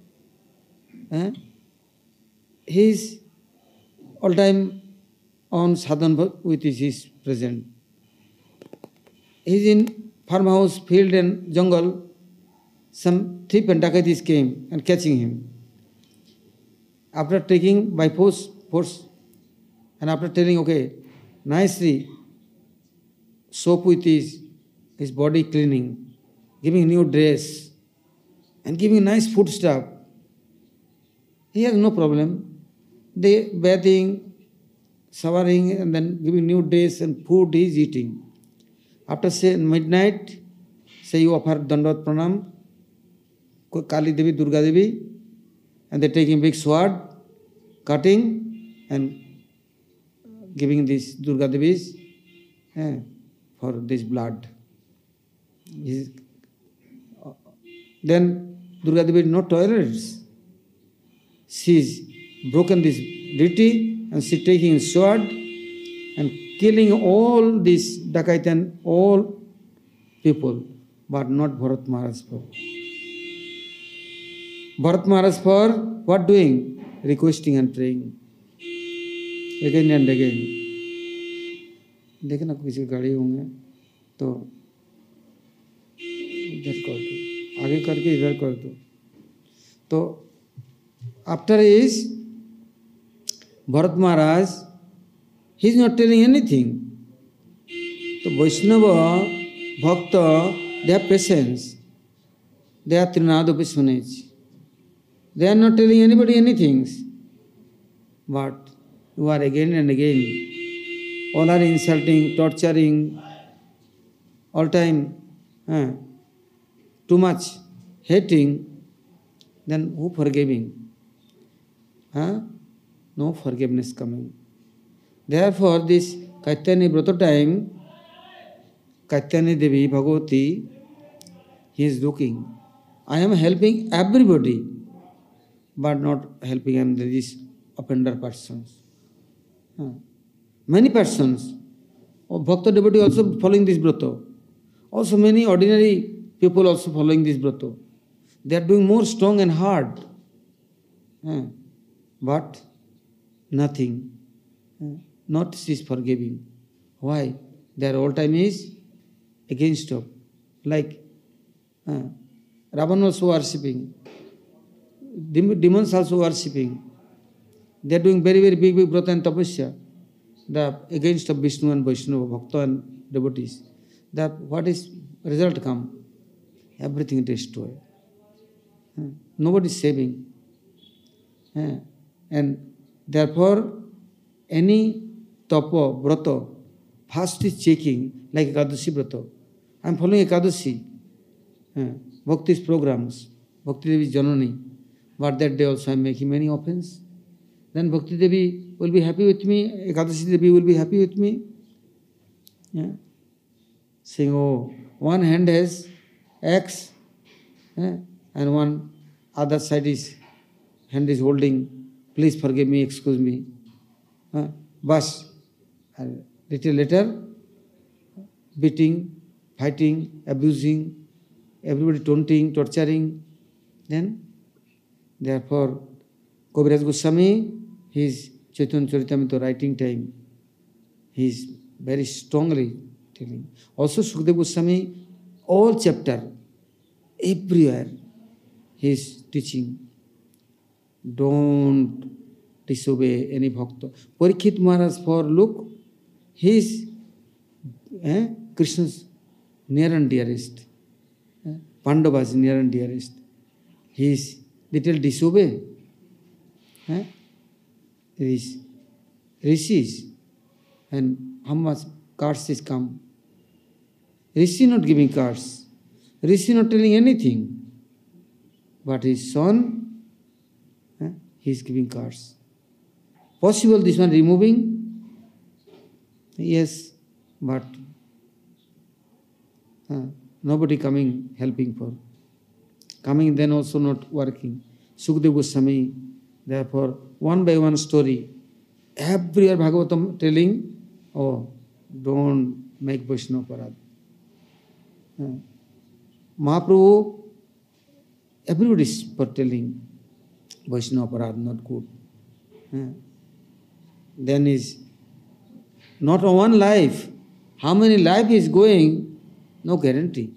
S2: he is all time on sadhana with his present. He is in farmhouse, field and jungle. Some thief and dakatis came and catching him. After taking by force, and after telling, okay, nicely soap with his body cleaning, giving new dress, and giving nice food stuff, he has no problem. They bathing, showering, and then giving new dress and food he is eating. After say midnight, say you offer Dandavat Pranam, Kali Devi, Durga Devi, and they taking big sword, cutting and giving this Durga Devi's for this blood. Then Durga Devi no tolerance. She's broken this deity and she taking sword and killing all these Dakaitan, all people, but not Bharat Maharaj for. Bharat Maharaj for what doing? Requesting and praying. Again and again. देखे ना किसी गाड़ी होंगे तो इधर कर दो, आगे करके इधर कर दो. तो after is Bharat Maharaj, he is not telling anything. So Vaishnava, Bhakta, they have patience. They are Trinadapi Sunaj. They are not telling anybody anything. But you are again and again. All are insulting, torturing, all time, too much hating, then who forgiving? No forgiveness coming. Therefore, this Kaitani Brata time, Kaitani Devi Bhagavati, he is looking. I am helping everybody, but not helping these offender persons. Many persons, Bhakta devotee also following this Brata. Also many ordinary people also following this Brata. They are doing more strong and hard. But nothing. Not is forgiving. Why? Their all time is against of. Like Ravana also worshipping. Demons also worshipping. They are doing very, very big Brata and Tapasya. The against of Vishnu and Vaishnava, Bhakta and devotees. That what is result come? Everything destroyed. Nobody is saving. And therefore, any tapa, brata, first is checking, like Ekadashi brata. I am following Ekadashi. Bhakti's programs, Bhakti Devi Janani. But that day also I am making many offense. Then Bhakti Devi will be happy with me, Ekadashi Devi will be happy with me. Saying, oh, one hand has X, and one other side is hand is holding, please forgive me, excuse me. Bas, little later, beating, fighting, abusing, everybody taunting, torturing. Then, therefore, Kaviraj Goswami, his Chaitanya Charitamrita writing time, he is very strongly telling. Also, Sukadeva Goswami, all chapter, everywhere, he is teaching. Don't disobey any bhakta. Parikshit Maharaj, for look, he is Krishna's near and dearest. Pandava's near and dearest. He is little disobey. These rishis, and how much cards is come. Rishi not giving cards. Rishi not telling anything. But his son, he is giving cards. Possible this one removing? Yes, but nobody coming helping for. Coming then also not working. Sukadeva Goswami, therefore, one by one story. Everywhere Bhagavatam telling, oh, don't make Vaishnava Parad. Mahaprabhu, everybody is for telling Vaishnava Parad, not good. Then is not one life. How many life is going? No guarantee.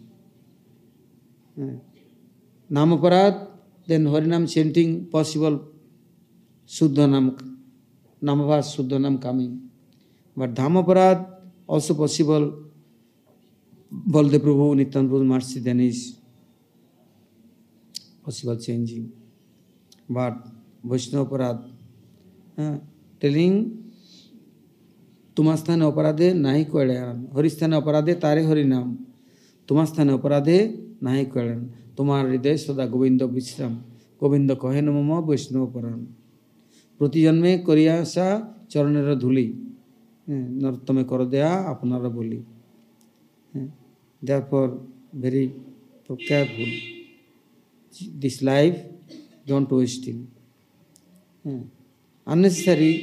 S2: Namaparad, then Harinam chanting possible, Suddhanam, Namavas Suddhanam coming. But Dhamaparad also possible, Baldev Prabhu, Nityananda Prabhu mercy, then is possible changing. But Vaishnava Parad, telling Tumasthane Aparade Nahi Koelan, Haristane Aparade Tare Harinam, Tumasthane Aparade Nahi Koelan, Tumar Hriday Sada Govinda Vishram, Govinda Kohen Mama Vaishnava Paran. Pratijanme Koriyasa Charanera Dhuli. নরোত্তমে কর দেয়া আপনারা বলি। Therefore, very careful. This life, don't waste it. Unnecessary,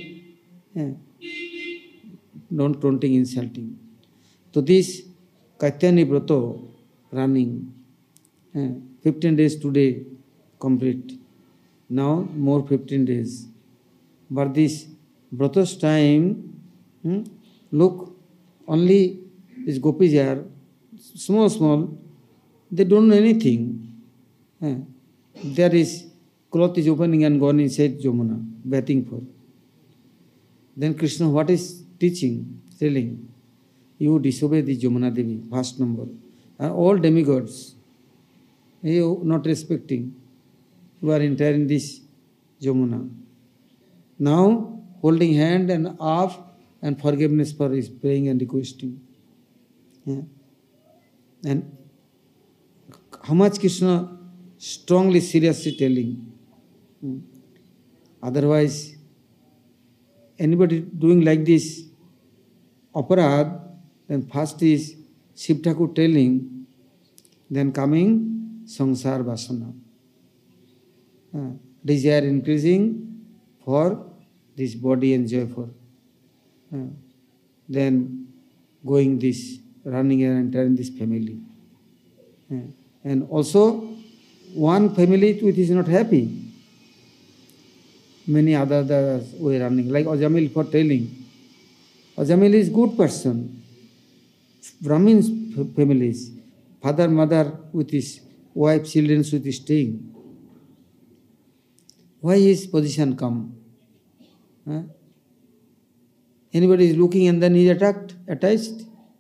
S2: don't taunting, insulting. So this Katyani Brato running, 15 days today complete. Now more 15 days. But this Brato's time, look, only these gopis are small, they don't know anything. There is cloth is opening and gone inside Jamuna, bathing for. Then Krishna, what is teaching, telling? You disobey the Jamuna Devi, first number. And all demigods, you not respecting, you are entering this Jamuna. Now, holding hand and off and forgiveness for his praying and requesting. And how much Krishna strongly, seriously telling. Otherwise, anybody doing like this aparad, then first is Shiv Thakur telling, then coming sansar vasana. Desire increasing for this body and joy for. Then going this, running and entering this family. And also, one family which is not happy. Many others were running, like Ajamil for telling. Ajamil is good person. Brahmin families, father, mother with his wife, children with his staying. Why his position come? Anybody is looking and then he is attached?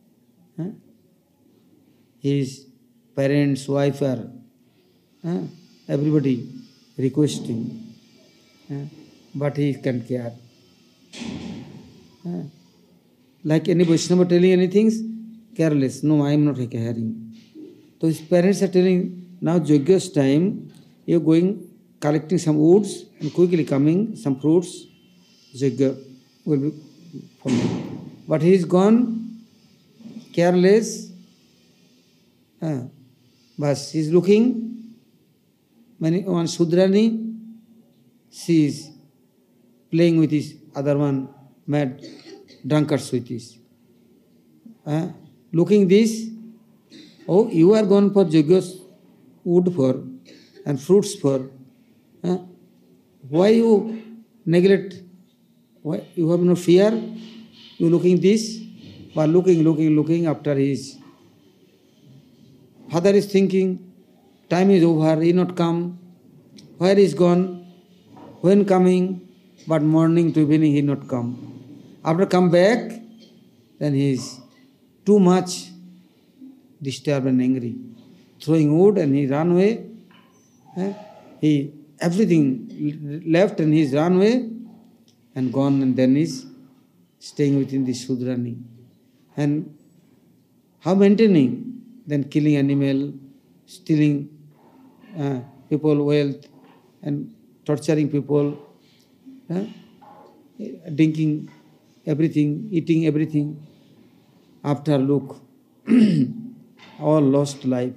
S2: His parents, wife are, everybody requesting. But he can care. Like any Vaishnava telling anything, careless. No, I am not caring. So his parents are telling, now Yajna's time, you are going, collecting some woods and quickly coming, some fruits, Yajna will be following. But he is gone, careless. But he is looking, one Sudrani, she is playing with his other one, mad drunkards with this. Looking this, oh, you are gone for Yajna's wood for and fruits for. Why you neglect? Why you have no fear? You looking this, but looking after his father is thinking, time is over, he not come. Where is gone? When coming? But morning to evening he not come. After come back, then he is too much disturbed and angry. Throwing wood and he ran away. He everything left and he is run away and gone, and then is staying within the Sudrani. And how maintaining? Then killing animal, stealing people wealth and torturing people, drinking everything, eating everything. After look, all lost life.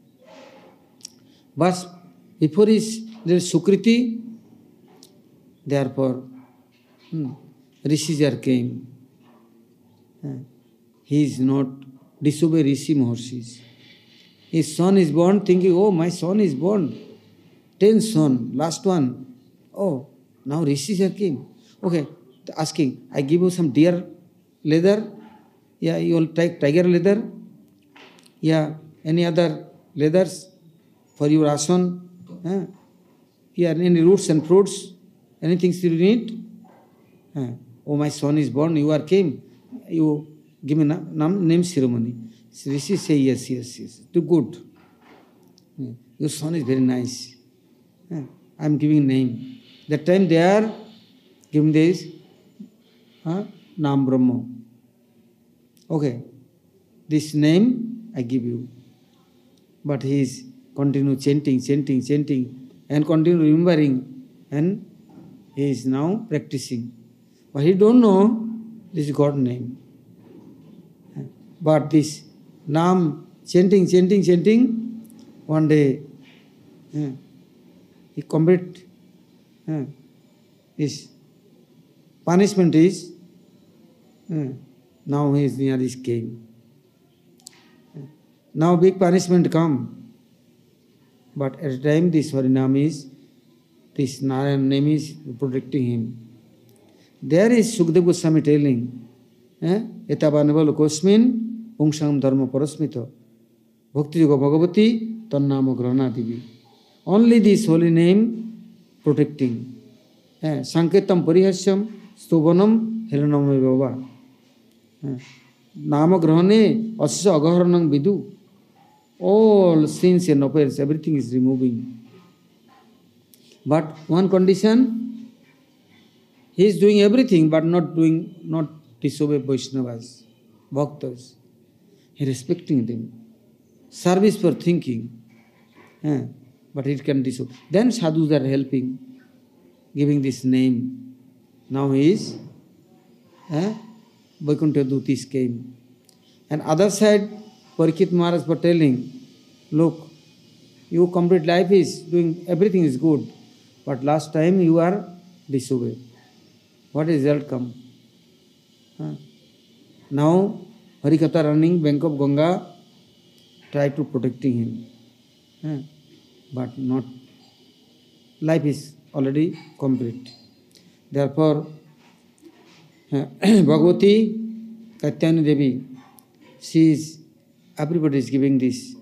S2: But before there is Sukriti, therefore Rishis came. He is not disobey Rishi Maharshis. His son is born thinking, oh, my son is born. 10 son, last one. Oh, now Rishis came. Okay, asking, I give you some deer leather. Yeah, you will take tiger leather. Yeah, any other leathers for your asan? Yeah, any roots and fruits? Anything you need? Oh, my son is born, you are came. You give me name ceremony. Rishi say, yes. Do good. Your son is very nice. I am giving name. That time they are giving this Nam Brahma. Okay, this name I give you. But he is continue chanting, and continue remembering, and he is now practicing. But he don't know This is God name. But this Nam chanting, one day he complete his punishment is now he is near his cave. Now big punishment come, but at the time this Harinam is, this Narayan name is protecting him. There is Sukadeva Goswami telling, Etavanava lokosmin pungsam dharma parasmita bhakti yoga bhagavati tannama grahana divi. Only this holy name protecting. Sanketam parihasyam stuvanam helanam bhava. Nama grahane asya agaharanam vidu. All sins and affairs, everything is removing. But one condition, he is doing everything but not disobey Vaishnavas, Bhaktas. He is respecting them. Service for thinking. But he can disobey. Then sadhus are helping, giving this name. Now he is Vaikuntha Dutis came. And other side, Parikshit Maharaj was telling, look, your complete life is doing, everything is good, but last time you are disobeyed. What is result come? Now, Harikatha running, bank of Ganga, try to protecting him. But not, life is already complete. Therefore, Bhagavati, Katyayani Devi, she is, everybody is giving this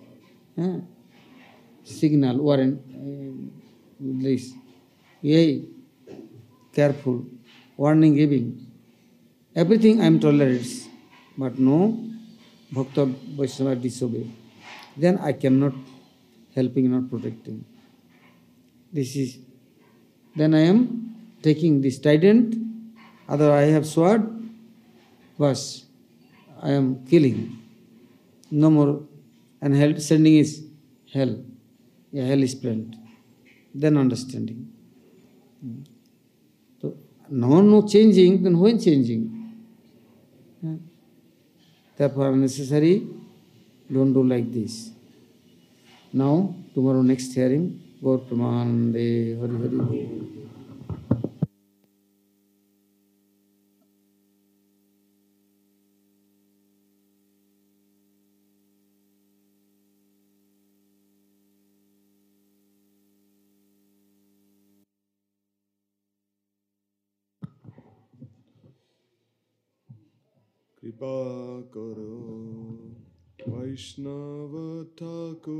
S2: signal, warrant, this, yay, careful, warning giving. Everything I am tolerates, but no Bhakta Vaishnava disobey. Then I cannot helping, not protecting. This is, then I am taking this trident, other I have sword, was I am killing. No more, and hell, sending is hell. Yeah, hell is planned. Then understanding. So, no changing, then when changing? Therefore, unnecessary, don't do like this. Now, tomorrow next hearing, Gaur Pramanande Hari Hari.
S1: Kripa karo Vaishnava Thakura.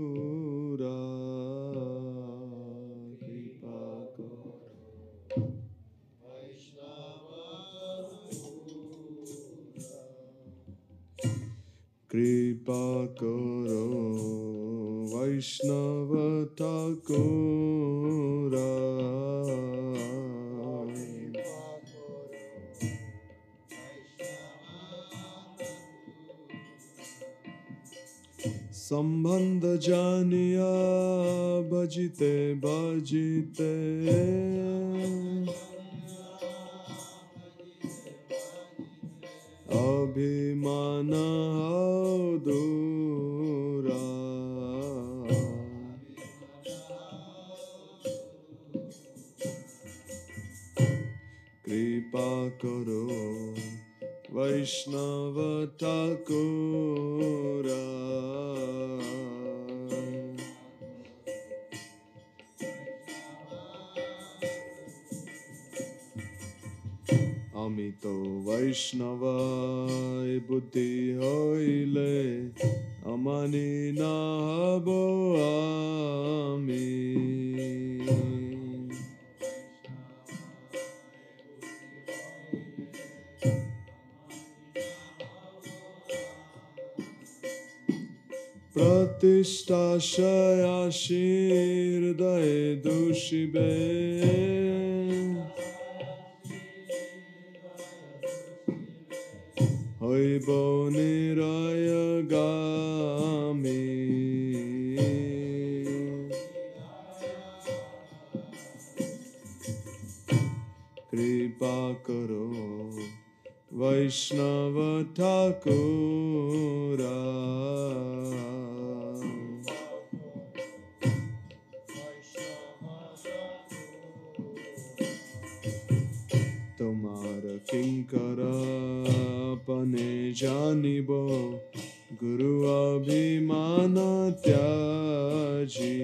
S1: Kripa karo Kripa karo Vaishnava Thakura. Sambandha janiya bhajite bhajite abhimana dura. Kripa karo Vaishnava Thakura. Amito Vaishnava buddhi hoile amani nahabo ami. Pratishta shayashir daye dushibe hoibo niraya gami. Kripa karo Vaishnava Thakura. Tomara kinkara apane janibo, Guru abhimana tyaji.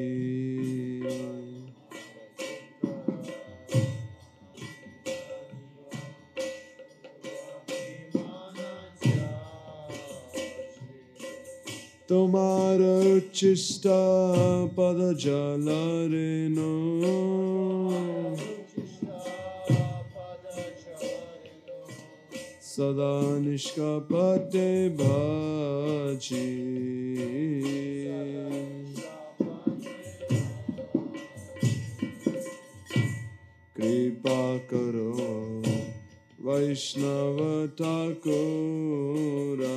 S1: Tomara uchista pada jalareno, Sada nishkapate bhaji. Kripa karo Vaishnava Thakura.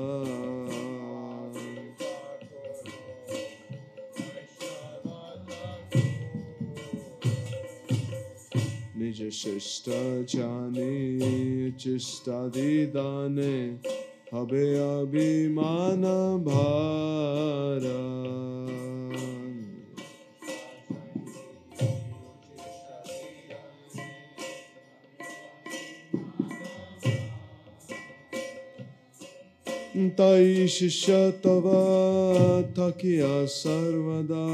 S1: Nija shishta jani chista didane, Habe abhimana bhara. Tai shishya tava thakiya sarvada,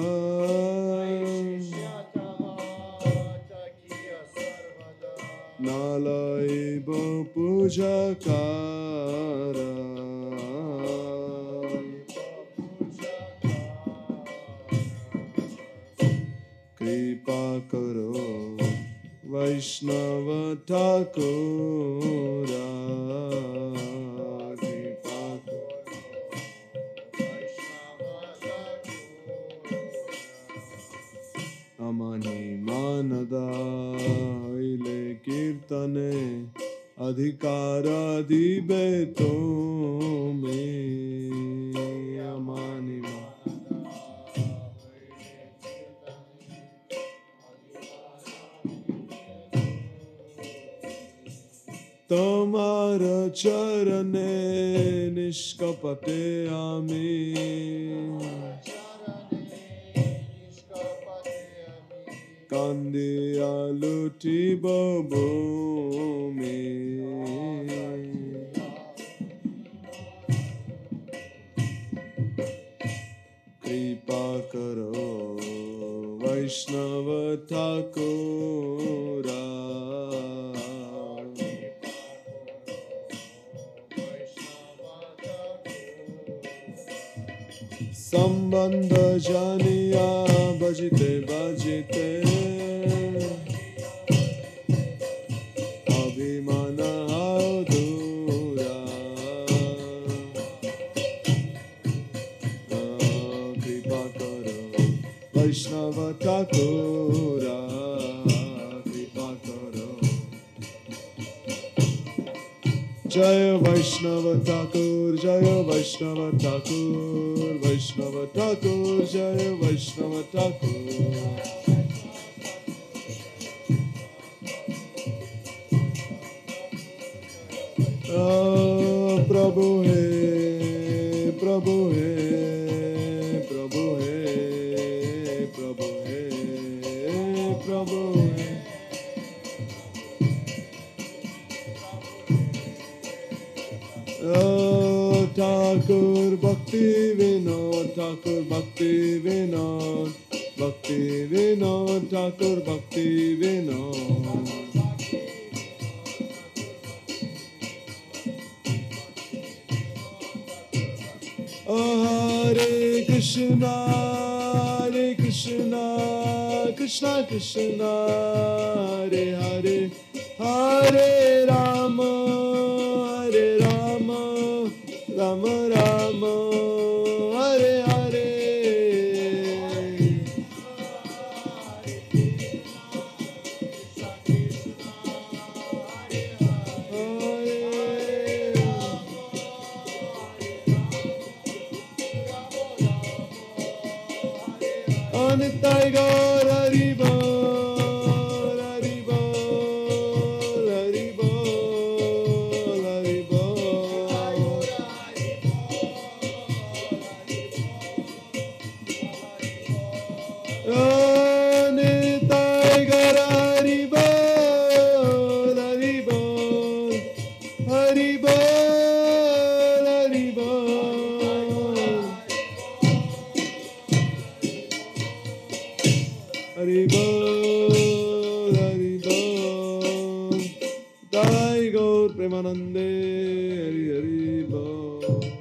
S1: Nalaiva puja kara. Kripa karo Vaishnava Thakura. Amani manada ile kirtane, Adhikara dibe tome. Amani Tomara charane nishkapate ami, Kandiya luti babome. Kripa karo Vaishnava Thakura. Sambandha janiya bajite bajite, Abhimana dura. Kripa karo Vaishnava Thakura. Kripa karo Jaya Vaishnava Thakur, Jaya Vaishnava Thakur, Vaishnava Thakur, Jaya Vaishnava Thakur. Prabhu he, Prabhu he, Prabhu he, Prabhu he, Prabhu he. Thakur Bhakti Vinod, Thakur Bhakti Vinod, Bhakti Vinod, Thakur Bhakti Vinod. Hare Krishna, Hare Krishna, Krishna Krishna, Hare Hare, Hare Rama, Hare Rama, Rama Rama, Hare Hare. Nitai Gaur Hari Bol, Hari Bol, Hari Bol, Hari Bol, Hari Bol. Jai Gaur Premanande, Hari Hari Bol.